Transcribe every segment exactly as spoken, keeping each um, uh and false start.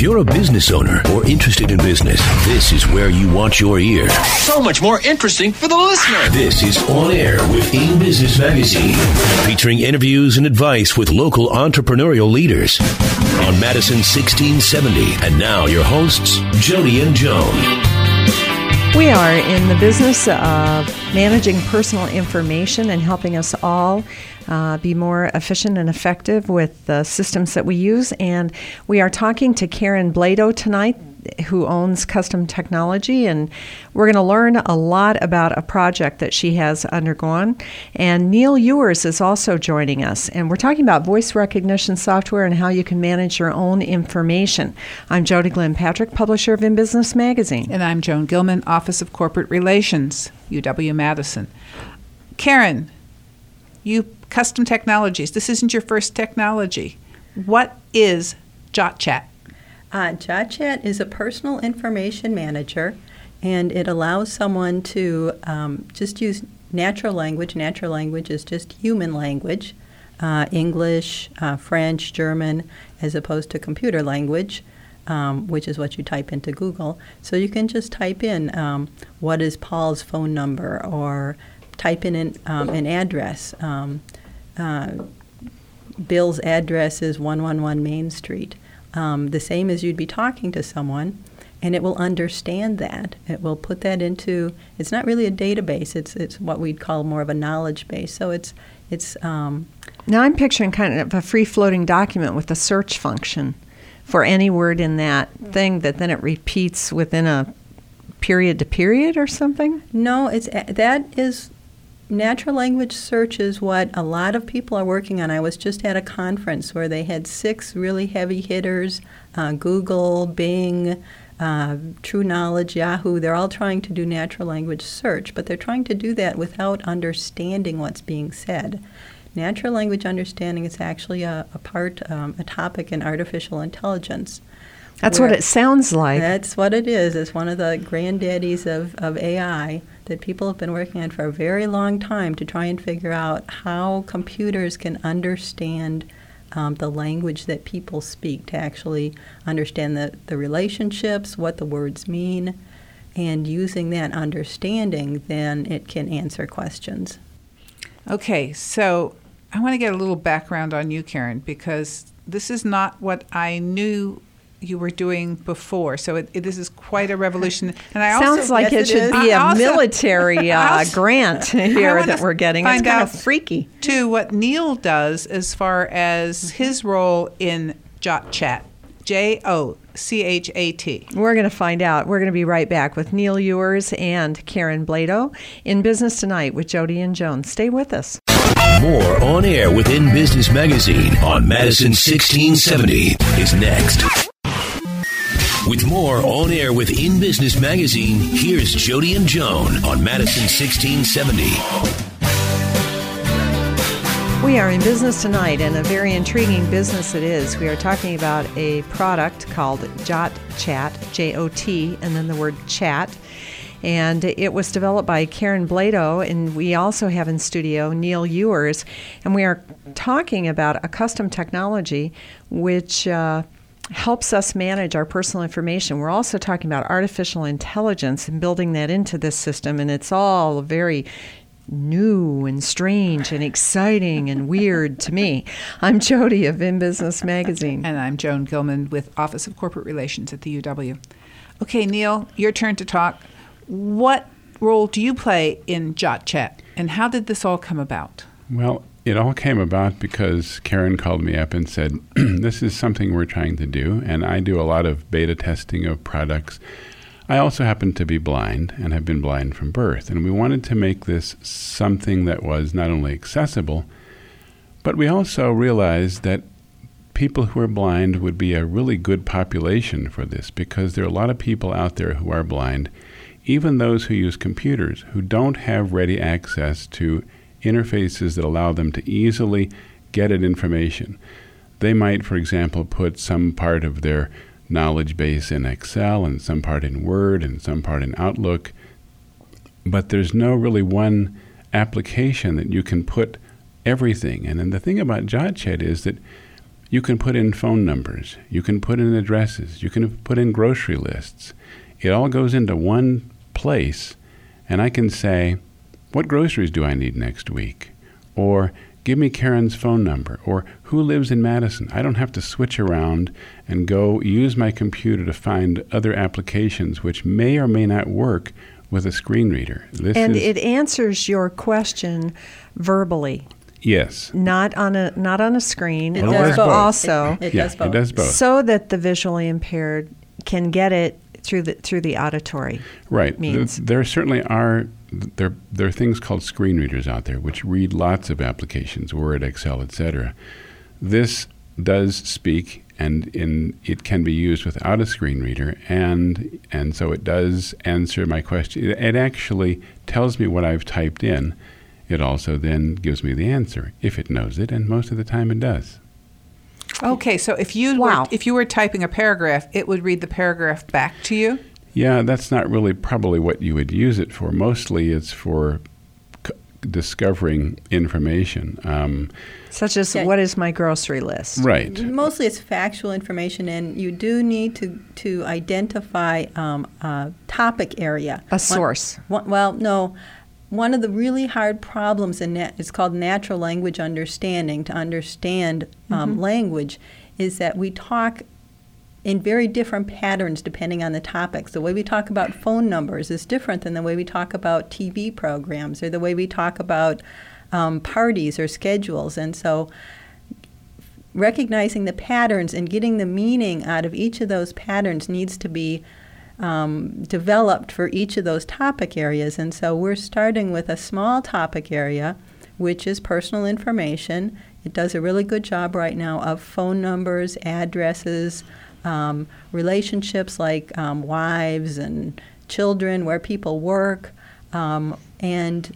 If you're a business owner or interested in business, this is where you want your ear. So much more interesting for the listener. This is On Air with In Business Magazine, featuring interviews and advice with local entrepreneurial leaders on Madison sixteen seventy. And now your hosts, Jody and Joan. We are in the business of managing personal information and helping us all uh, be more efficient and effective with the systems that we use. And we are talking to Karen Blado tonight, who owns Custom Technology, and we're going to learn a lot about a project that she has undergone. And Neil Ewers is also joining us, and we're talking about voice recognition software and how you can manage your own information. I'm Jody Glenn Patrick, publisher of In Business Magazine. And I'm Joan Gilman, Office of Corporate Relations, U W-Madison. Karen, you Custom Technologies, this isn't your first technology. What is JotChat? Uh, JotChat is a personal information manager, and it allows someone to um, just use natural language. Natural language is just human language, uh, English, uh, French, German, as opposed to computer language, um, which is what you type into Google. So you can just type in um, what is Paul's phone number, or type in an, um, an address. Um, uh, Bill's address is one one one Main Street. Um, the same as you'd be talking to someone, and it will understand that. It will put that into, it's not really a database, it's it's what we'd call more of a knowledge base. So it's, it's um, now I'm picturing kind of a free-floating document with a search function for any word in that thing that then it repeats within a period to period or something? No, it's that is... Natural language search is what a lot of people are working on. I was just at a conference where they had six really heavy hitters, uh, Google, Bing, uh, True Knowledge, Yahoo. They're all trying to do natural language search, but they're trying to do that without understanding what's being said. Natural language understanding is actually a, a part, um, a topic in artificial intelligence. That's what it sounds like. That's what it is. It's one of the granddaddies of, of A I that people have been working on for a very long time to try and figure out how computers can understand um, the language that people speak, to actually understand the, the relationships, what the words mean, and using that understanding, then it can answer questions. Okay, so I want to get a little background on you, Karen, because this is not what I knew you were doing before, so it, it, this is quite a revolution. And I sounds also, like yes, it, it should be I a also, military uh, also, grant here that we're getting. It's kind of freaky. To what Neil does as far as his role in JotChat, J O C H A T. We're going to find out. We're going to be right back with Neil Ewers and Karen Blado in Business Tonight with Jody and Joan. Stay with us. More On Air with In Business Magazine on Madison sixteen seventy is next. With more On Air with In Business Magazine, here's Jody and Joan on Madison sixteen seventy. We are in business tonight, and a very intriguing business it is. We are talking about a product called JotChat, J O T, and then the word chat. And it was developed by Karen Blado, and we also have in studio Neil Ewers. And we are talking about a custom technology which uh, helps us manage our personal information. We're also talking about artificial intelligence and building that into this system, and it's all very new and strange and exciting and weird to me. I'm Jody of In Business Magazine. And I'm Joan Gilman with Office of Corporate Relations at the U W. Okay, Neil, your turn to talk. What role do you play in JotChat, and how did this all come about? Well, it all came about because Karen called me up and said, this is something we're trying to do, and I do a lot of beta testing of products. I also happen to be blind and have been blind from birth, and we wanted to make this something that was not only accessible, but we also realized that people who are blind would be a really good population for this, because there are a lot of people out there who are blind, even those who use computers, who don't have ready access to interfaces that allow them to easily get at information. They might, for example, put some part of their knowledge base in Excel and some part in Word and some part in Outlook, but there's no really one application that you can put everything. And then the thing about JotChat is that You can put in phone numbers. You can put in addresses. You can put in grocery lists. It all goes into one place, and I can say, what groceries do I need next week? Or give me Karen's phone number, or who lives in Madison? I don't have to switch around and go use my computer to find other applications which may or may not work with a screen reader. This and is, it answers your question verbally. Yes. Not on a not on a screen. It Well, does does both. both. Also, It, it yeah, does both. it does both. so that the visually impaired can get it through the through the auditory. Right. means. There, there certainly are there there are things called screen readers out there which read lots of applications, Word, Excel, et cetera. This does speak, and in it can be used without a screen reader, and and so it does answer my question. It, it actually tells me what I've typed in. It also then gives me the answer if it knows it, and most of the time it does. Okay, so if you Wow. were, if you were typing a paragraph, it would read the paragraph back to you? Yeah, that's not really probably what you would use it for. Mostly it's for c- discovering information. Um, Such as, Yeah. what is my grocery list? right. Mostly it's factual information, and you do need to, to identify um, a topic area. A source. One, one, well, no. One of the really hard problems in nat- it's called natural language understanding, to understand um, language, is that we talk in very different patterns depending on the topics. The way we talk about phone numbers is different than the way we talk about T V programs, or the way we talk about um, parties or schedules. And so recognizing the patterns and getting the meaning out of each of those patterns needs to be um, developed for each of those topic areas. And so we're starting with a small topic area, which is personal information. It does a really good job right now of phone numbers, addresses, um, relationships like um, wives and children, where people work, um, and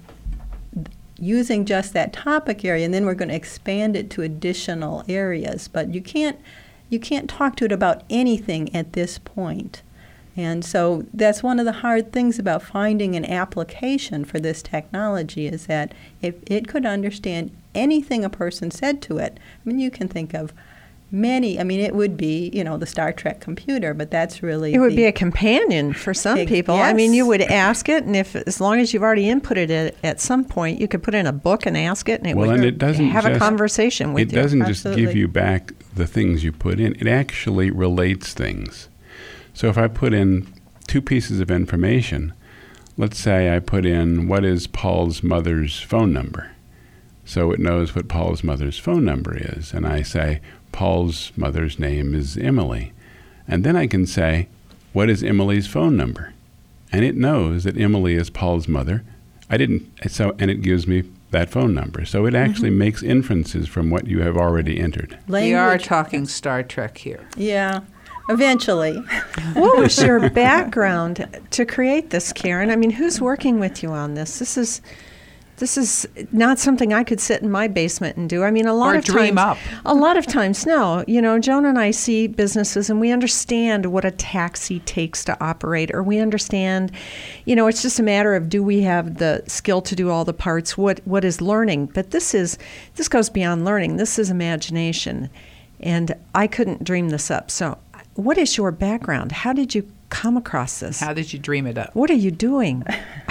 using just that topic area, and then we're going to expand it to additional areas. But you can't you can't talk to it about anything at this point. And so that's one of the hard things about finding an application for this technology, is that if it could understand anything a person said to it, I mean, you can think of many, I mean, it would be, you know, the Star Trek computer, but that's really It would the, be a companion for some Ex- people. I mean, yes. you would ask it, and if as long as you've already inputted it at some point, you could put in a book and ask it, and it Well, would and it doesn't have a just- conversation with It you. doesn't just give Absolutely. you back the things you put in. It actually relates things. So if I put in two pieces of information, let's say I put in what is Paul's mother's phone number. So it knows what Paul's mother's phone number is. And I say, Paul's mother's name is Emily. And then I can say, what is Emily's phone number? And it knows that Emily is Paul's mother. I didn't, so, and it gives me that phone number. So it actually makes inferences from what you have already entered. We are language. talking Star Trek here. Yeah, eventually. What was your background to create this, Karen? I mean, who's working with you on this? This is this is not something I could sit in my basement and do. I mean, a lot Or of dream times, up. a lot of times, no. You know, Joan and I see businesses, and we understand what a taxi takes to operate, or we understand, you know, it's just a matter of, do we have the skill to do all the parts? What what is learning? But this is this goes beyond learning. This is imagination, and I couldn't dream this up. So, what is your background? How did you come across this? How did you dream it up? What are you doing?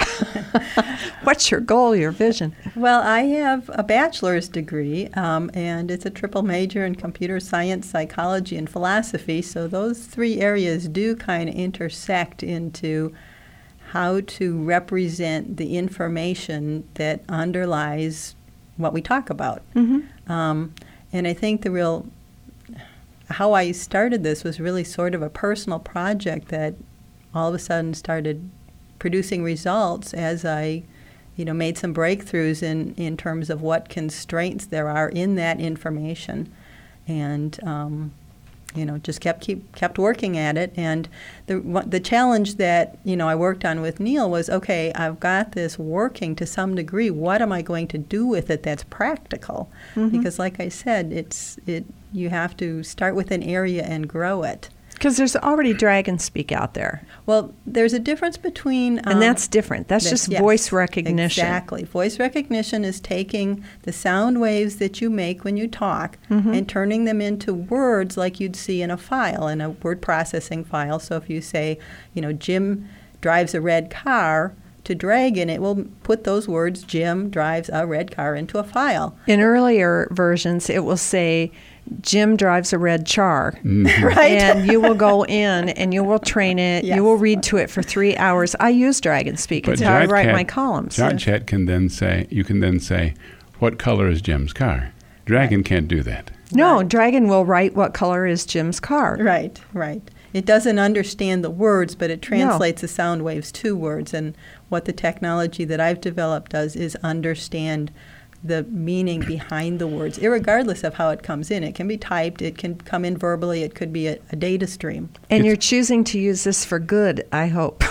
What's your goal, your vision? Well, I have a bachelor's degree, um, and it's a triple major in computer science, psychology, and philosophy. So those three areas do kind of intersect into how to represent the information that underlies what we talk about. Mm-hmm. Um, and I think the real, how I started this was really sort of a personal project that all of a sudden started producing results as I, you know, made some breakthroughs in, in terms of what constraints there are in that information, and um, you know, just kept keep kept working at it. And the what- the challenge that, you know, I worked on with Neil was, okay, I've got this working to some degree. What am I going to do with it that's practical? Mm-hmm. Because, like I said, it's it you have to start with an area and grow it. Because there's already Dragon Speak out there. Well, there's a difference between... Um, and that's different. That's this, just yes, voice recognition. Exactly. Voice recognition is taking the sound waves that you make when you talk Mm-hmm. and turning them into words like you'd see in a file, in a word processing file. So if you say, you know, Jim drives a red car, to Dragon, it will put those words, Jim drives a red car, into a file. In earlier versions, it will say, Jim drives a red char. Mm-hmm. Right? And you will go in and you will train it. Yes. You will read to it for three hours. I use Dragon Speak. But It's how I write JotCat- my columns. JotChat can then say, you can then say, what color is Jim's car? Dragon can't do that. No, Right. Dragon will write what color is Jim's car. Right, right. It doesn't understand the words, but it translates the sound waves to words. And what the technology that I've developed does is understand the meaning behind the words, irregardless of how it comes in. It can be typed, it can come in verbally, it could be a, a data stream. And It's- you're choosing to use this for good, I hope.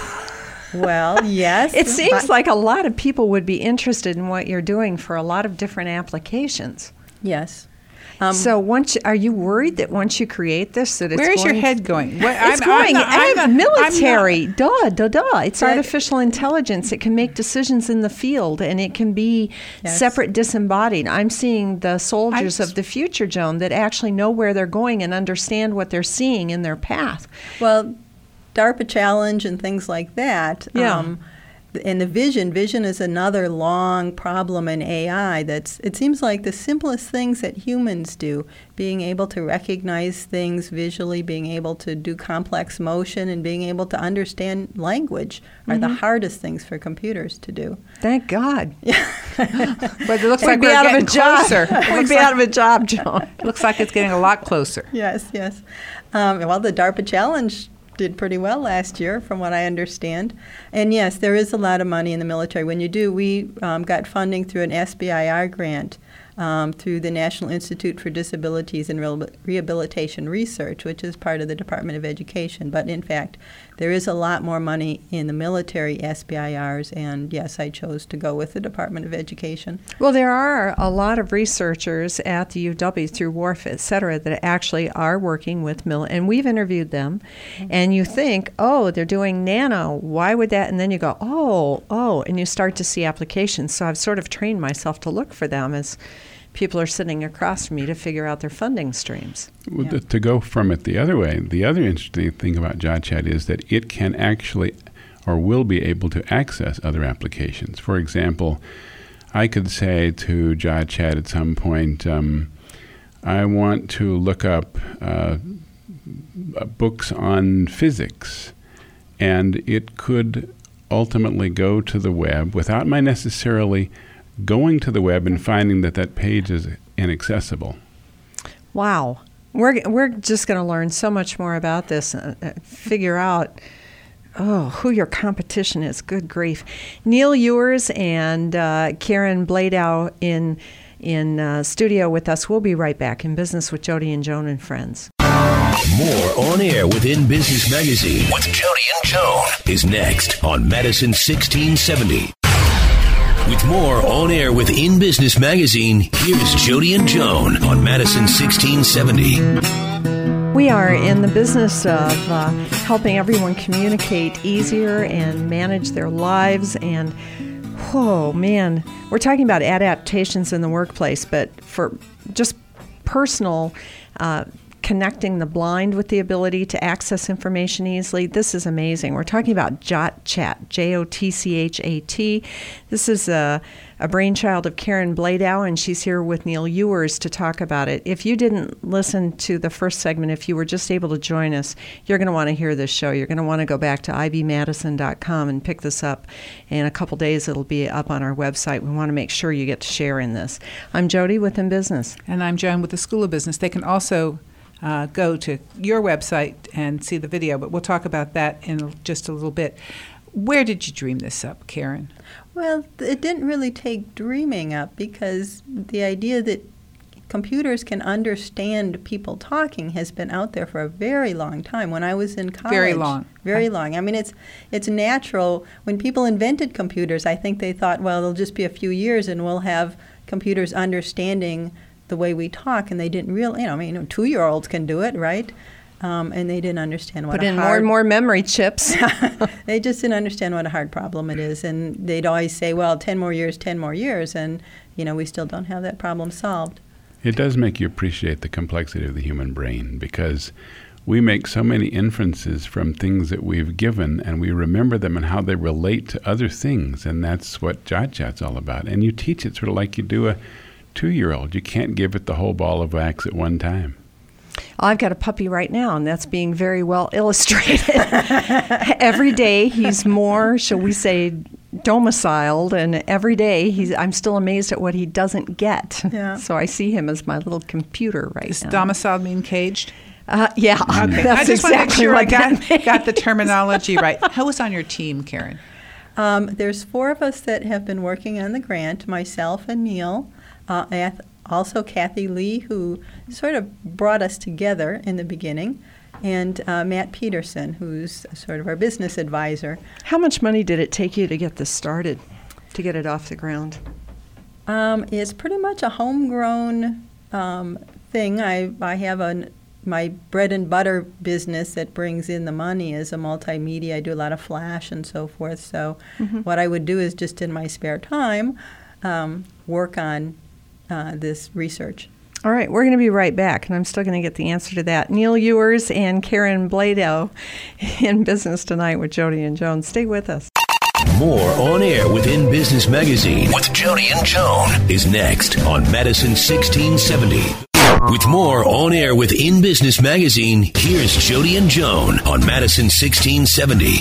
Well, yes. It seems but- like a lot of people would be interested in what you're doing for a lot of different applications. Yes. Um, so once you, are you worried that once you create this that it's Where's going your head going? What, It's I'm- going I'm not- I'm I'm not- I'm military. not- Duh, duh, duh. It's That- artificial intelligence. It can make decisions in the field, and it can be Yes. separate, disembodied. I'm seeing the soldiers I- of the future, Joan, that actually know where they're going and understand what they're seeing in their path. Well, DARPA Challenge and things like that. Yeah. Um, and the vision, vision is another long problem in A I. That's it seems like the simplest things that humans do, being able to recognize things visually, being able to do complex motion, and being able to understand language are the hardest things for computers to do. Thank God. But it looks We'd like be we're out of getting a job. closer. It We'd looks be like- out of a job, Joan. It looks like it's getting a lot closer. Yes, yes. Um, well, the DARPA Challenge did pretty well last year, from what I understand. And yes, there is a lot of money in the military. When you do, we um, got funding through an S B I R grant um, through the National Institute for Disabilities and Rehabil- Rehabilitation Research, which is part of the Department of Education. But in fact, there is a lot more money in the military S B I Rs, and yes, I chose to go with the Department of Education. Well, there are a lot of researchers at the U W through W A R F, et cetera, that actually are working with mil, and we've interviewed them. And you think, oh, they're doing nano. Why would that? And then you go, oh, oh, and you start to see applications. So I've sort of trained myself to look for them as people are sitting across from me to figure out their funding streams. Well, Yeah. th- to go from it the other way, the other interesting thing about JotChat is that it can actually or will be able to access other applications. For example, I could say to JotChat at some point, um, I want to look up uh, books on physics, and it could ultimately go to the web without my necessarily going to the web and finding that that page is inaccessible. Wow. We're, we're just going to learn so much more about this and uh, figure out, oh, who your competition is. Good grief. Neil Ewers and uh, Karen Bladow in, in uh, studio with us. We'll be right back in Business with Jody and Joan and Friends. More On Air with In Business Magazine with Jody and Joan is next on Madison sixteen seventy. With more On Air with In Business Magazine, here's Jody and Joan on Madison sixteen seventy. We are in the business of uh, helping everyone communicate easier and manage their lives. And, oh, man, we're talking about adaptations in the workplace, but for just personal uh connecting the blind with the ability to access information easily. This is amazing. We're talking about JotChat, J O T C H A T. This is a, a brainchild of Karen Bladow, and she's here with Neil Ewers to talk about it. If you didn't listen to the first segment, if you were just able to join us, you're going to want to hear this show. You're going to want to go back to I B Madison dot com and pick this up. In a couple days, it'll be up on our website. We want to make sure you get to share in this. I'm Jody with In Business. And I'm Joan with the School of Business. They can also uh, go to your website and see the video, but we'll talk about that in just a little bit. Where did you dream this up, Karen? Well, it didn't really take dreaming up, because the idea that computers can understand people talking has been out there for a very long time. When I was in college, Very long. very Okay. long. I mean, it's it's natural. When people invented computers, I think they thought, well, it'll just be a few years and we'll have computers understanding the way we talk, and they didn't really. You know, I mean, two-year-olds can do it, right? um, and they didn't understand what Put a in hard, more and more memory chips. They just didn't understand what a hard problem it is, and they'd always say, well, ten more years, ten more years, and, you know, we still don't have that problem solved. It does make you appreciate the complexity of the human brain, because we make so many inferences from things that we've given, and we remember them and how they relate to other things, and that's what Jot Chat's all about. And you teach it sort of like you do a two-year-old. You can't give it the whole ball of wax at one time. I've got a puppy right now, and that's being very well illustrated. Every day he's more, shall we say, domiciled, and every day he's. I'm still amazed at what he doesn't get. Yeah. So I see him as my little computer right Does now. domiciled mean caged? Uh, yeah, Okay. that's I just want to make exactly sure I what that got, got the terminology right. Who was on your team, Karen? Um, there's four of us that have been working on the grant, myself and Neil, uh, and also Kathy Lee, who sort of brought us together in the beginning, and uh, Matt Peterson, who's sort of our business advisor. How much money did it take you to get this started, to get it off the ground? Um, it's pretty much a homegrown um, thing. I, I have a my bread and butter business that brings in the money is a multimedia. I do a lot of Flash and so forth. So mm-hmm. what I would do is just in my spare time um, work on uh, this research. All right, we're going to be right back, and I'm still going to get the answer to that. Neil Ewers and Karen Bladow in Business Tonight with Jody and Joan. Stay with us. More On Air with In Business Magazine with Jody and Joan is next on Madison sixteen seventy. With more On Air with In Business Magazine, here's Jody and Joan on Madison sixteen seventy.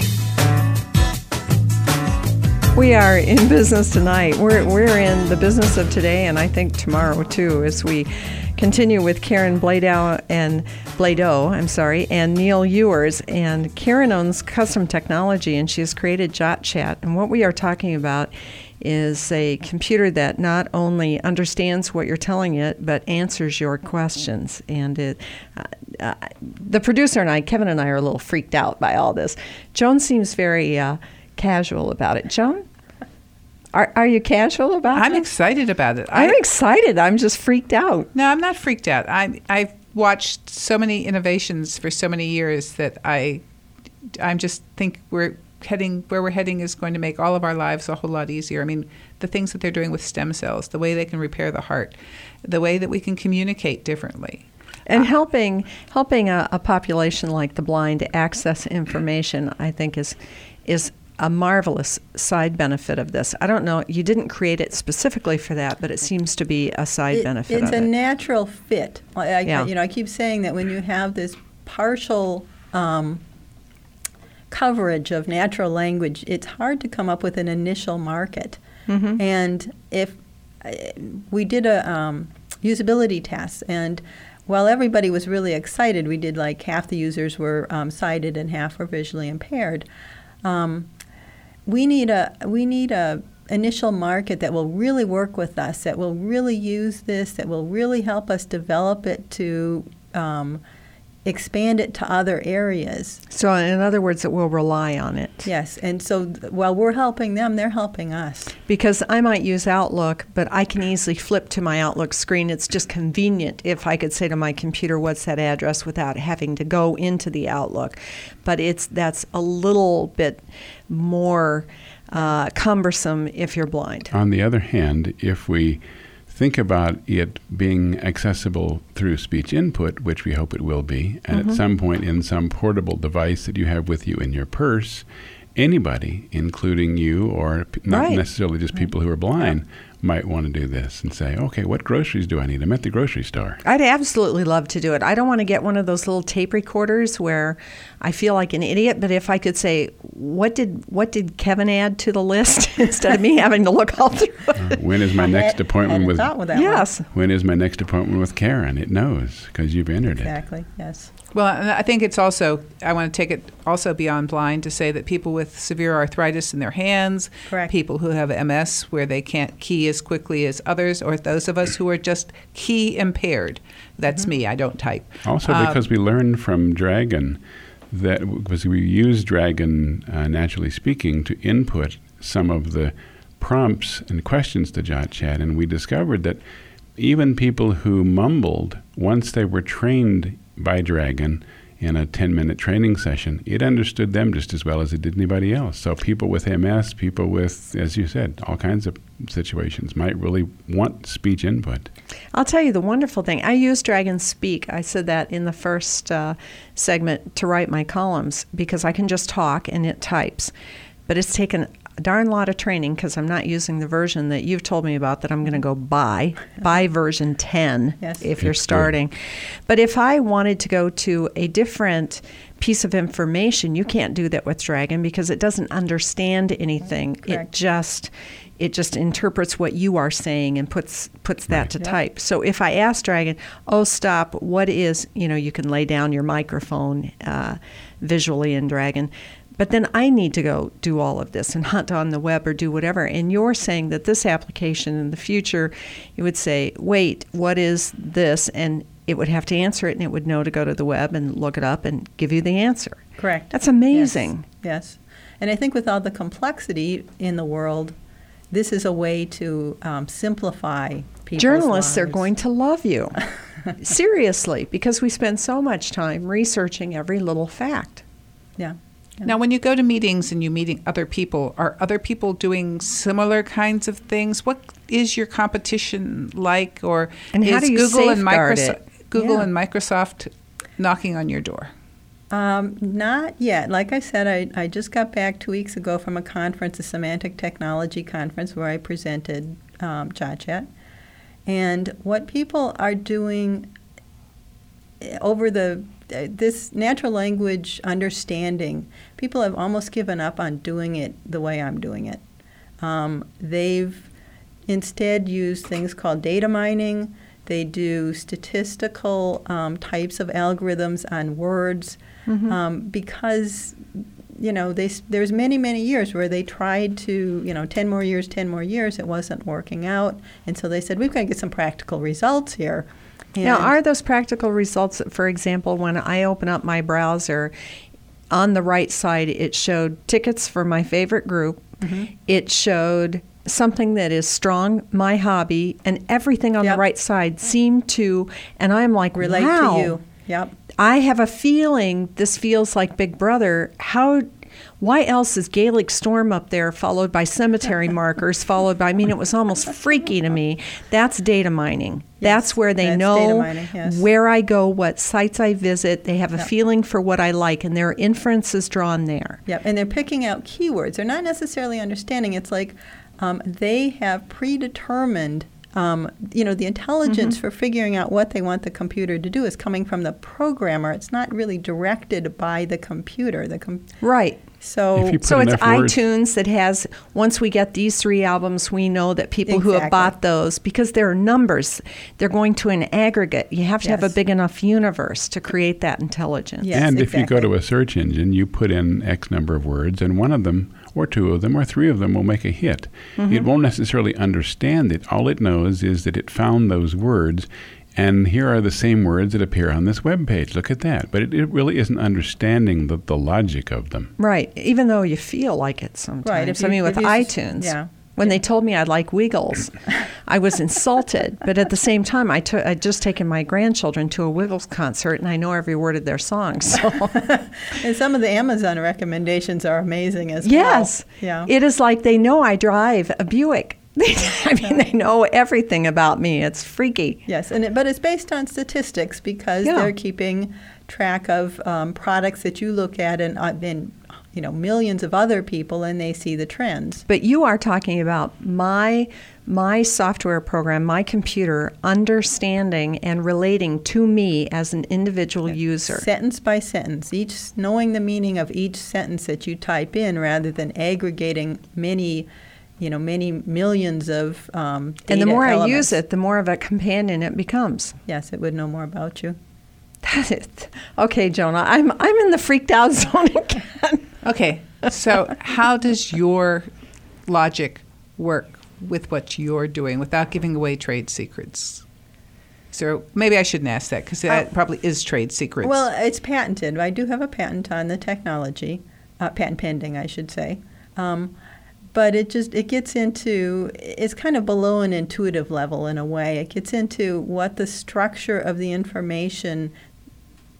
We are in business tonight. We're we're in the business of today, and I think tomorrow too, as we continue with Karen Bladow and Bladow, I'm sorry, and Neil Ewers. And Karen owns Custom Technology, and she has created Jot Chat. And what we are talking about is a computer that not only understands what you're telling it, but answers your questions. And it, uh, uh, the producer and I, Kevin and I, are a little freaked out by all this. Joan seems very uh, casual about it. Joan, are are you casual about it? I'm this? excited about it. I'm I, excited. I'm just freaked out. No, I'm not freaked out. I I've watched so many innovations for so many years that I, I'm just think we're. heading where we're heading is going to make all of our lives a whole lot easier. I mean, the things that they're doing with stem cells, the way they can repair the heart, the way that we can communicate differently. And uh, helping helping a, a population like the blind to access information, I think, is is a marvelous side benefit of this. I don't know, you didn't create it specifically for that, but it seems to be a side it, benefit it's of it. It's a natural fit. I, yeah. You know, I keep saying that when you have this partial um, coverage of natural language, it's hard to come up with an initial market. Mm-hmm. And if uh, we did a um, usability test, and while everybody was really excited, we did like half the users were um, sighted and half were visually impaired. Um, we need a we need a initial market that will really work with us, that will really use this, that will really help us develop it to um, expand it to other areas. So in other words, it will rely on it. Yes, and so th- while we're helping them, they're helping us. Because I might use Outlook, but I can easily flip to my Outlook screen. It's just convenient if I could say to my computer, what's that address, without having to go into the Outlook. But it's that's a little bit more uh, cumbersome if you're blind. On the other hand, if we think about it being accessible through speech input, which we hope it will be, and mm-hmm. at some point in some portable device that you have with you in your purse, anybody, including you or p- not right. necessarily just people who are blind, yeah. might want to do this and say, okay, what groceries do I need? I'm at the grocery store. I'd absolutely love to do it. I don't want to get one of those little tape recorders where I feel like an idiot, but if I could say, what did what did Kevin add to the list instead of me having to look all through it. Uh, when is my next had, appointment with, with that yes. one. When is my next appointment with Karen? It knows because you've entered exactly. it. Exactly, yes. Well, and I think it's also, I want to take it also beyond blind to say that people with severe arthritis in their hands, Correct. people who have M S where they can't key as quickly as others, or those of us who are just key impaired. That's mm-hmm. me, I don't type. Also um, because we learned from Dragon that, because we use Dragon, uh, naturally speaking, to input some of the prompts and questions to Jot Chat, and we discovered that even people who mumbled, once they were trained by Dragon in a ten-minute training session, it understood them just as well as it did anybody else. So people with M S, people with, as you said, all kinds of situations might really want speech input. I'll tell you the wonderful thing. I use Dragon Speak. I said that in the first uh, segment to write my columns because I can just talk and it types. But it's taken a darn lot of training because I'm not using the version that you've told me about that I'm going to go buy. Buy version ten yes. if you're It's starting. good. But if I wanted to go to a different piece of information, you can't do that with Dragon because it doesn't understand anything. Correct. It just it just interprets what you are saying and puts puts that Right. to Yep. type. So if I ask Dragon, oh, stop, what is, you know, you can lay down your microphone uh, visually in Dragon. But then I need to go do all of this and hunt on the web or do whatever. And you're saying that this application in the future, you would say, wait, what is this? And it would have to answer it, and it would know to go to the web and look it up and give you the answer. Correct. That's amazing. Yes. yes. And I think with all the complexity in the world, this is a way to um, simplify people's Journalists are lives. going to love you. Seriously, because we spend so much time researching every little fact. Yeah. Yeah. Now, when you go to meetings and you meeting other people, are other people doing similar kinds of things? What is your competition like, or And how is do you Google and safeguard Microsoft, it? Google Yeah. and Microsoft knocking on your door? Um, not yet. Like I said, I, I just got back two weeks ago from a conference, a semantic technology conference, where I presented um, JotChat. And what people are doing over the uh, this natural language understanding, people have almost given up on doing it the way I'm doing it. Um, they've instead used things called data mining. They do statistical um, types of algorithms on words Mm-hmm. um, because, you know, they, there's many, many years where they tried to, you know, ten more years, ten more years, it wasn't working out. And so they said, we've got to get some practical results here. And Now, are those practical results, for example, when I open up my browser, on the right side it showed tickets for my favorite group, Mm-hmm. it showed something that is strong, my hobby, and everything on Yep. the right side seemed to, and I'm like, relate wow, to you. Yep. I have a feeling this feels like Big Brother. How, why else is Gaelic Storm up there, followed by cemetery markers, followed by, I mean, it was almost freaky to me. That's data mining. That's where they that's know data mining, yes. where I go, what sites I visit. They have a Yep. feeling for what I like, and there are inferences drawn there. Yep. And they're picking out keywords. They're not necessarily understanding. It's like um, they have predetermined Um, you know, the intelligence Mm-hmm. for figuring out what they want the computer to do is coming from the programmer. It's not really directed by the computer. The com- Right. so If you put So it's enough words- iTunes that has, once we get these three albums, we know that people who have Exactly. bought those, because there are numbers, they're going to an aggregate. You have to have a Yes. big enough universe to create that intelligence. Yes, and if you go exactly. to a search engine, you put in X number of words, and one of them, or two of them, or three of them will make a hit. Mm-hmm. It won't necessarily understand it. All it knows is that it found those words, and here are the same words that appear on this web page. Look at that. But it, it really isn't understanding the, the logic of them. Right, even though you feel like it sometimes. Right, if I you- mean, with if you s- iTunes, yeah. when they told me I like Wiggles, I was insulted. But at the same time, I took I'd just taken my grandchildren to a Wiggles concert, and I know every word of their songs. So and some of the Amazon recommendations are amazing as yes, well. Yeah. it is like they know I drive a Buick. I mean, they know everything about me. It's freaky. Yes, and it, but it's based on statistics because Yeah. they're keeping track of um, products that you look at and, uh, and you know millions of other people, and they see the trends. But you are talking about my my software program, my computer understanding and relating to me as an individual user. Sentence by sentence, each knowing the meaning of each sentence that you type in, rather than aggregating many, you know, many millions of um, data And the more elements. I use it, the more of a companion it becomes. Yes, it would know more about you. That is, okay, Jonah, I'm I'm in the freaked out zone again. Okay, so how does your logic work with what you're doing without giving away trade secrets? So maybe I shouldn't ask that because that Oh. probably is trade secrets. Well, it's patented. I do have a patent on the technology, uh, patent pending, I should say. Um, but it just it gets into it's kind of below an intuitive level in a way. It gets into what the structure of the information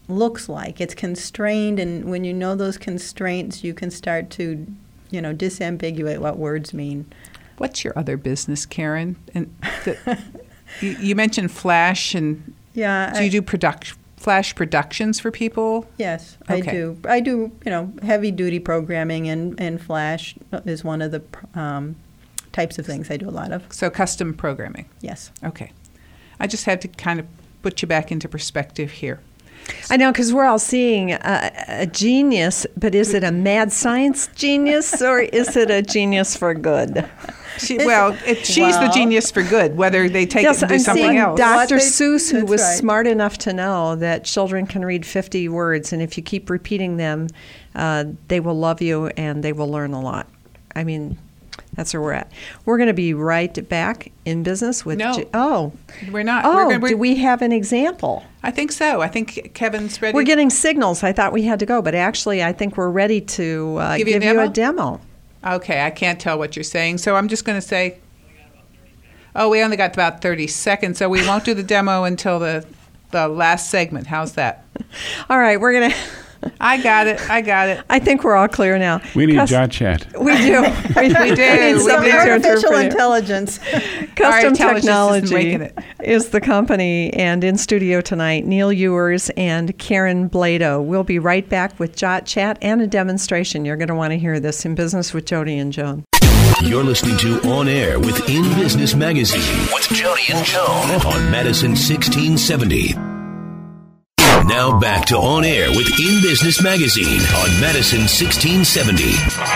looks like. It's constrained, and when you know those constraints, you can start to, you know, disambiguate what words mean. What's your other business, Karen? And the, you, you mentioned Flash, and yeah, do you I, do product Flash productions for people? Yes, okay. I do. I do. You know, heavy duty programming, and, and Flash is one of the um, types of things I do a lot of. So custom programming. Yes. Okay. I just had to kind of put you back into perspective here. I know, because we're all seeing a, a genius, but is it a mad science genius or is it a genius for good? She, well, it, she's well, the genius for good, whether they take yes, it and do I'm something seeing else. Doctor They, Seuss, who was right. smart enough to know that children can read fifty words, and if you keep repeating them, uh, they will love you and they will learn a lot. I mean, that's where we're at. We're going to be right back in business with... No. J- oh. We're not. Oh, we're gonna, we're, do we have an example? I think so. I think Kevin's ready. We're getting signals. I thought we had to go, but actually I think we're ready to uh, Give you a give you a demo? demo. Okay, I can't tell what you're saying, so I'm just going to say... Oh, we only got about thirty seconds, so we won't do the demo until the the last segment. How's that? All right, we're going to... I got it. I got it. I think we're all clear now. We need Cus- Jot Chat. We do. We, We do. need We somebody do. to Artificial interpret it. intelligence. Custom intelligence isn't Technology making it. is the company, and in studio tonight, Neil Ewers and Karen Blado. We'll be right back with Jot Chat and a demonstration. You're going to want to hear this in Business with Jody and Joan. You're listening to On Air with In Business Magazine with Jody and Joan on Madison sixteen seventy. Now back to On Air with In Business Magazine on Madison sixteen seventy.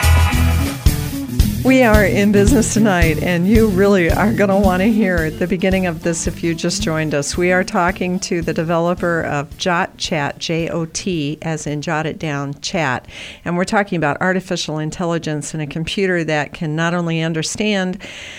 We are in business tonight, and you really are going to want to hear the beginning of this if you just joined us. We are talking to the developer of Jot Chat, J O T, as in jot it down, chat. And we're talking about artificial intelligence and a computer that can not only understand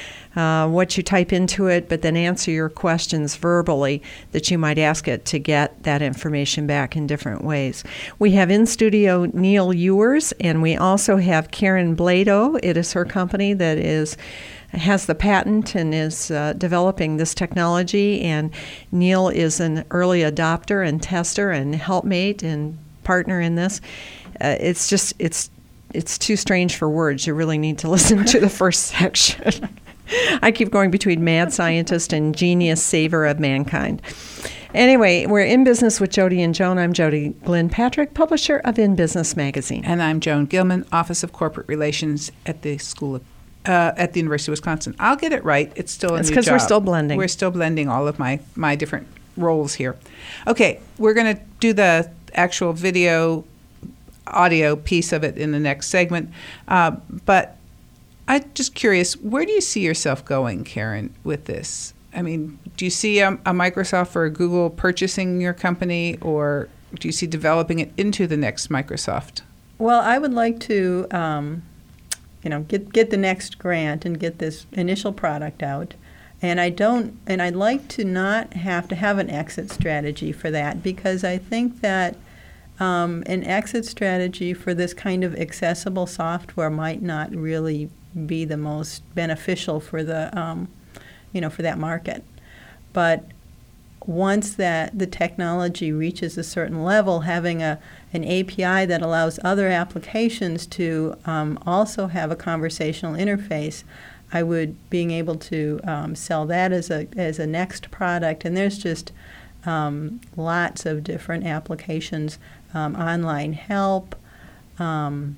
Uh, what you type into it, but then answer your questions verbally that you might ask it to get that information back in different ways. We have in studio Neil Ewers, and we also have Karen Blado. It is her company that is has the patent and is uh, developing this technology, and Neil is an early adopter and tester and helpmate and partner in this. Uh, it's just, it's it's too strange for words. You really need to listen to the first section. I keep going between mad scientist and genius saver of mankind. Anyway, we're in business with Jody and Joan. I'm Jody Glynn Patrick, publisher of In Business Magazine. And I'm Joan Gilman, Office of Corporate Relations at the School of uh, at the University of Wisconsin. I'll get it right. It's still a It's new because job. we're still blending. We're still blending all of my, my different roles here. Okay, we're going to do the actual video, audio piece of it in the next segment. Uh, but I'm just curious, where do you see yourself going, Karen, with this? I mean, do you see a, a Microsoft or a Google purchasing your company, or do you see developing it into the next Microsoft? Well, I would like to, um, you know, get get the next grant and get this initial product out. And I don't, and I'd like to not have to have an exit strategy for that, because I think that um, an exit strategy for this kind of accessible software might not really be the most beneficial for the, um, you know, for that market. But once that the technology reaches a certain level, having a an A P I that allows other applications to um, also have a conversational interface, I would being able to um, sell that as a as a next product. And there's just um, lots of different applications, um, online help, um,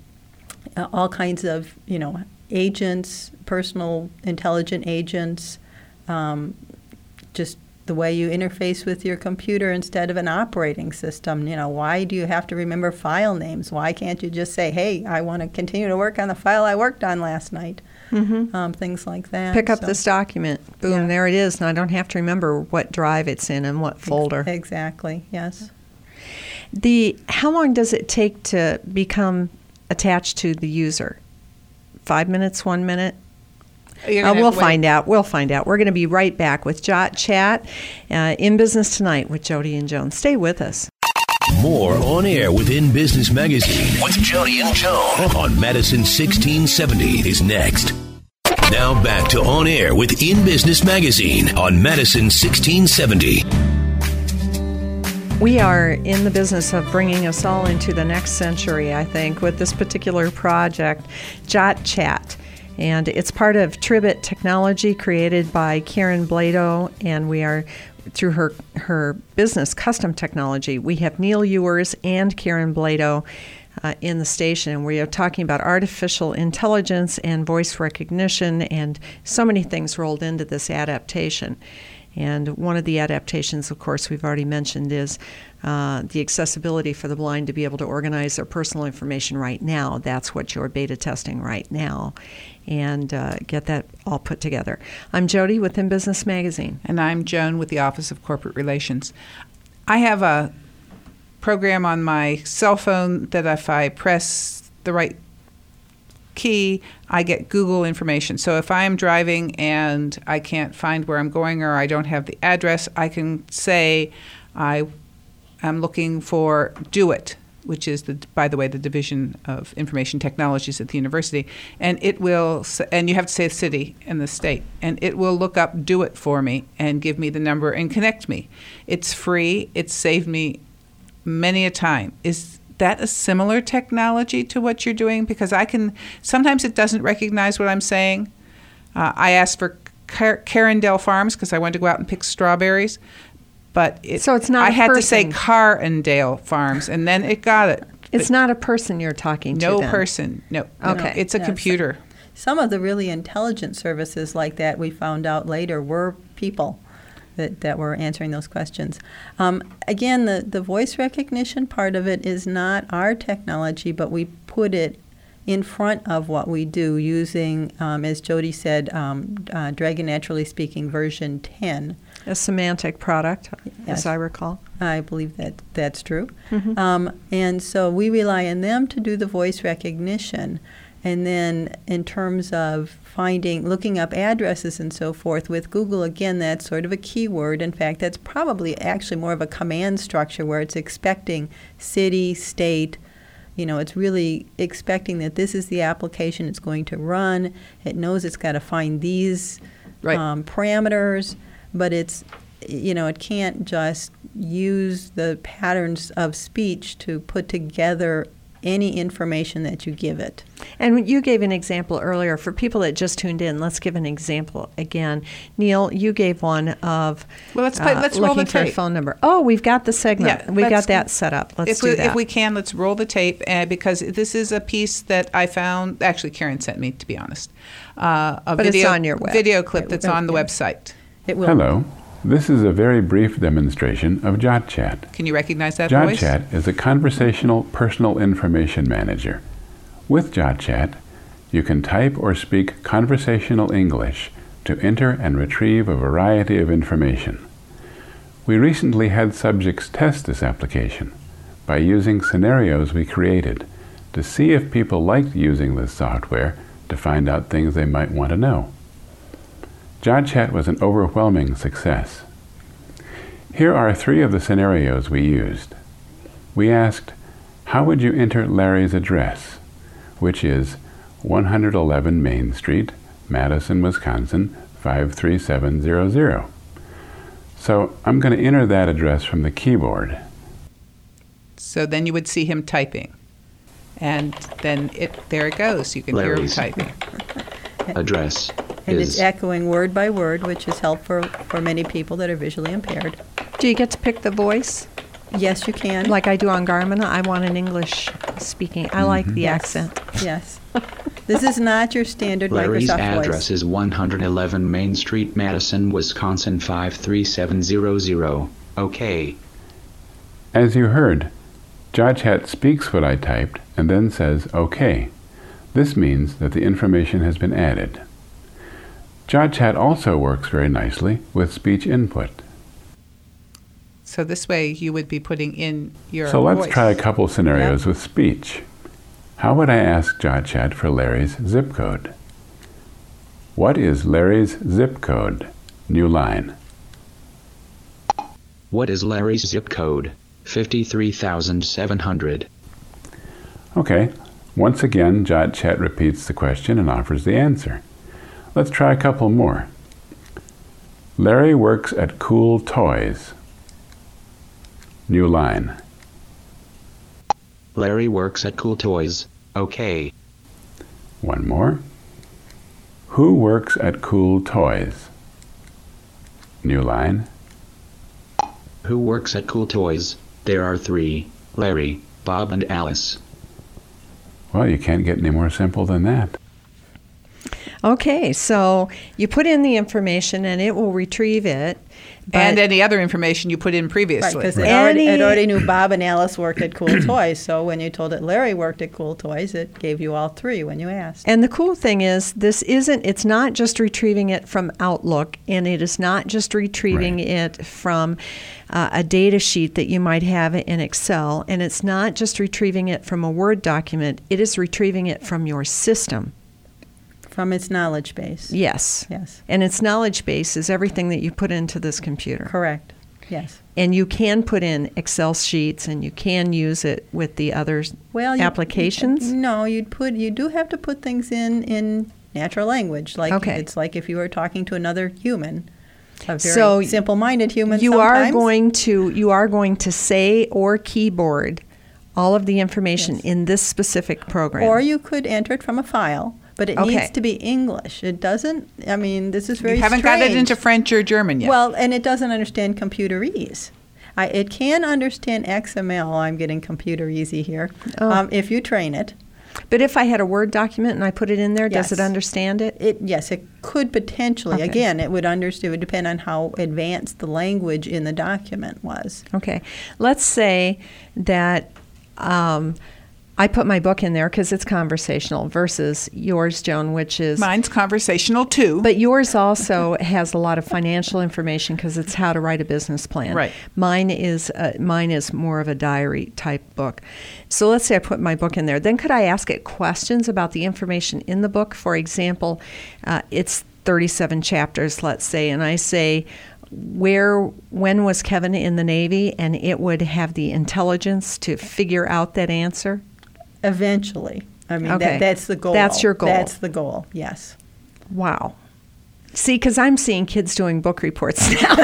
all kinds of, you know, agents, personal intelligent agents, um, just the way you interface with your computer instead of an operating system. You know, why do you have to remember file names? Why can't you just say, hey, I want to continue to work on the file I worked on last night? Mm-hmm. Um, things like that. Pick up so. this document. Boom, Yeah. there it is. And I don't have to remember what drive it's in and what folder. Exactly, yes. The how long does it take to become attached to the user? Five minutes, one minute? Uh, we'll find out. We'll find out. We're going to be right back with Jot Chat uh, in Business Tonight with Jody and Joan. Stay with us. More On Air with In Business Magazine with Jody and Joan on Madison sixteen seventy is next. Now back to On Air with In Business Magazine on Madison sixteen seventy. We are in the business of bringing us all into the next century, I think, with this particular project, Jot Chat. And it's part of Tribit Technology created by Karen Blado, and we are, through her, her business, Custom Technology. We have Neil Ewers and Karen Blado uh, in the station, and we are talking about artificial intelligence and voice recognition and so many things rolled into this adaptation. And one of the adaptations, of course, we've already mentioned is uh, the accessibility for the blind to be able to organize their personal information right now. That's what you're beta testing right now, and uh, get that all put together. I'm Jody with In Business Magazine. And I'm Joan with the Office of Corporate Relations. I have a program on my cell phone that if I press the right key, I get Google information. So if I am driving and I can't find where I'm going or I don't have the address, I can say I am looking for DoIT, which is, the, by the way, the Division of Information Technologies at the university, and it will, and you have to say the city and the state, and it will look up DoIT for me and give me the number and connect me. It's free. It's saved me many a time. Is that a similar technology to what you're doing? Because I can, sometimes it doesn't recognize what I'm saying. Uh, I asked for Car- Carindale Farms because I wanted to go out and pick strawberries, but it, so it's not I a had person. to say Carindale Farms, and then it got it. It's but not a person you're talking to No then. person. No. Okay. No, it's a Yes. computer. Some of the really intelligent services like that we found out later were people that, that were answering those questions. Um, again, the, the voice recognition part of it is not our technology, but we put it in front of what we do using, um, as Jody said, um, uh, Dragon Naturally Speaking version ten. A semantic product, Yes. as I recall. I believe that that's true. Mm-hmm. Um, and so we rely on them to do the voice recognition. And then in terms of finding, looking up addresses and so forth, with Google, again, that's sort of a keyword. In fact, that's probably actually more of a command structure where it's expecting city, state. You know, it's really expecting that this is the application it's going to run. It knows it's got to find these Right. um, parameters, but it's, you know, it can't just use the patterns of speech to put together any information that you give it. And you gave an example earlier. For people that just tuned in, let's give an example again. Neil, you gave one of Well, let's play, uh, let's roll looking the for a tape. phone number. Oh, we've got the segment. Yeah, we got let's- that set up. Let's if do we, that. If we can, let's roll the tape uh, because this is a piece that I found. Actually, Karen sent me, to be honest. Uh, a But it's video, on your web. video clip that's Right, on the yeah. website. It will. Hello. This is a very brief demonstration of Jot Chat. Can you recognize that Jot voice? Chat is a conversational personal information manager. With Jot Chat, you can type or speak conversational English to enter and retrieve a variety of information. We recently had subjects test this application by using scenarios we created to see if people liked using this software to find out things they might want to know. Jot Chat was an overwhelming success. Here are three of the scenarios we used. We asked, how would you enter Larry's address, which is one eleven Main Street, Madison, Wisconsin, five three seven zero zero. So I'm going to enter that address from the keyboard. So then you would see him typing. And then it there it goes. You can hear him Larry's. typing. Address And is it's echoing word by word, which is helpful for many people that are visually impaired. Do you get to pick the voice? Yes, you can. Like I do on Garmin, I want an English speaking. I like the Yes. accent. Yes. This is not your standard Larry's Microsoft address voice. is one eleven Main Street, Madison, Wisconsin five three seven zero zero. Okay. As you heard, Jot Chat speaks what I typed and then says OK. This means that the information has been added. Jot Chat also works very nicely with speech input. So this way you would be putting in your So let's voice. try a couple scenarios with speech. How would I ask Jot Chat for Larry's zip code? What is Larry's zip code? New line. What is Larry's zip code? fifty-three thousand seven hundred. Okay, once again, Jot Chat repeats the question and offers the answer. Let's try a couple more. Larry works at Cool Toys. New line. Larry works at Cool Toys. Okay. One more. Who works at Cool Toys? New line. Who works at Cool Toys? There are three. Larry, Bob, and Alice. Well, you can't get any more simple than that. Okay, so you put in the information and it will retrieve it. And any other information you put in Right, previously. because it, already- it Any- already knew Bob and Alice worked at Cool Toys, so when you told it Larry worked at Cool Toys, it gave you all three when you asked. And the cool thing is, this isn't, it's not just retrieving it from Outlook, and it is not just retrieving Right. it from uh, a data sheet that you might have in Excel, and it's not just retrieving it from a Word document, it is retrieving it from your system. From its knowledge base. Yes. Yes. And its knowledge base is everything that you put into this computer. Correct. Yes. And you can put in Excel sheets, and you can use it with the other Well, you- applications. No, you'd put you do have to put things in in natural language. Like Okay. it's like if you were talking to another human, a very So simple-minded human. You are sometimes. going to you are going to say or keyboard all of the information Yes. in this specific program. Or you could enter it from a file, but it Okay. needs to be English. It doesn't. I mean, this is very. You haven't got it strange. into French or German yet. Well, and it doesn't understand computerese. I, it can understand X M L. I'm getting computer easy here. Oh. Um, if you train it, But if I had a Word document and I put it in there, does Yes. it understand it? it yes, it could potentially. Okay. Again, it would understand. It would depend on how advanced the language in the document was. Okay. Let's say that um, I put my book in there because it's conversational versus yours, Joan, which is. Mine's conversational too. But yours also has a lot of financial information because it's how to write a business plan. Right. Mine is uh, mine is more of a diary type book. So let's say I put my book in there. Then could I ask it questions about the information in the book? For example, uh, it's thirty-seven chapters, let's say, and I say, where when was Kevin in the Navy? And it would have the intelligence to figure out that answer. Eventually, I mean Okay. that, that's the goal. That's your goal. That's the goal. Yes. Wow. See, because I'm seeing kids doing book reports now.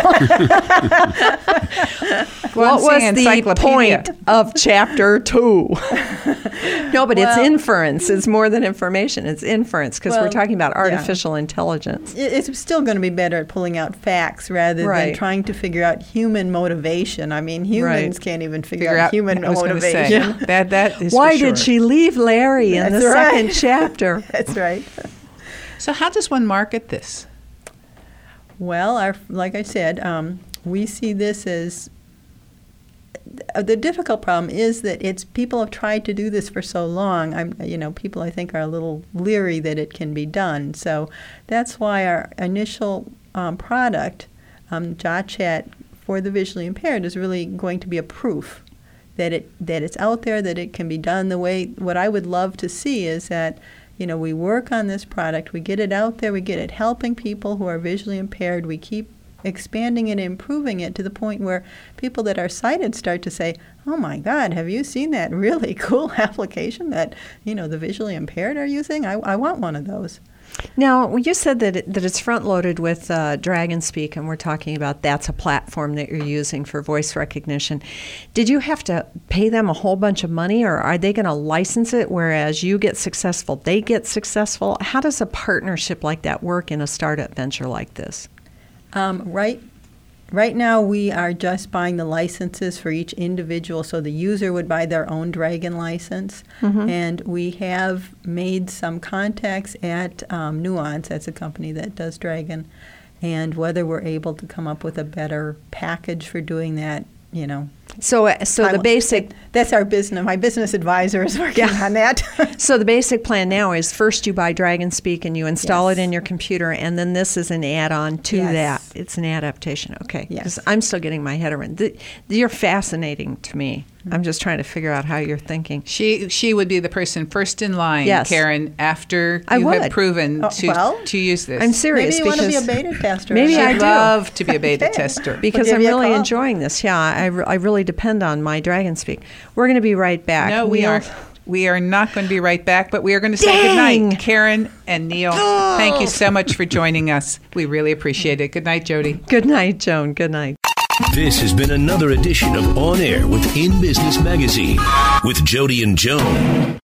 Well, What was I'm the saying encyclopedia. point of chapter two? No, but it's Well- inference. It's more than information. It's inference because we're Well, talking about yeah. artificial intelligence. It- It's still going to be better at pulling out facts rather Right. than trying to figure out human motivation. I mean, humans Right. can't even figure, Figure out out human I was gonna say, motivation. that that is Why for did sure. she leave Larry in That's the right. second chapter? That's right. So how does one market this? Well, our, like I said, um, we see this as uh, the difficult problem is that it's people have tried to do this for so long. I'm, you know, people I think are a little leery that it can be done. So that's why our initial um, product, um, JotChat for the visually impaired, is really going to be a proof that it that it's out there, that it can be done the way. What I would love to see is that, you know, we work on this product, we get it out there, we get it helping people who are visually impaired, we keep expanding it, improving it to the point where people that are sighted start to say, oh my God, have you seen that really cool application that, you know, the visually impaired are using? I, I want one of those. Now, well, you said that it, that it's front-loaded with uh, DragonSpeak, and we're talking about that's a platform that you're using for voice recognition. Did you have to pay them a whole bunch of money, or are they going to license it, whereas you get successful, they get successful? How does a partnership like that work in a startup venture like this? Um, right Right now, we are just buying the licenses for each individual, so the user would buy their own Dragon license. Mm-hmm. And we have made some contacts at um, Nuance, that's a company that does Dragon, and whether we're able to come up with a better package for doing that, you know. So, uh, so the I- basic That's our business. My business advisor is working Yeah. on that. So the basic plan now is first you buy DragonSpeak and you install Yes. it in your computer, and then this is an add-on to Yes. that. It's an adaptation. Okay. Yes. 'Cause I'm still getting my head around. Th- You're fascinating to me. I'm just trying to figure out how you're thinking. She she would be the person first in line, Yes. Karen, after I you would. have proven Oh, to well, to use this. I'm serious Maybe you want to be a because beta tester. Maybe She'd I do. love to be a beta Okay. tester. because give I'm you a really call. enjoying this. Yeah, I, re- I really depend on my DragonSpeak. We're going to be right back. No, we Neil- are. We are not going to be right back, but we are going to say Dang! goodnight. Karen and Neil, thank you so much for joining us. We really appreciate it. Good night, Jody. Good night, Joan. Good night. This has been another edition of On Air with In Business Magazine with Jody and Joan.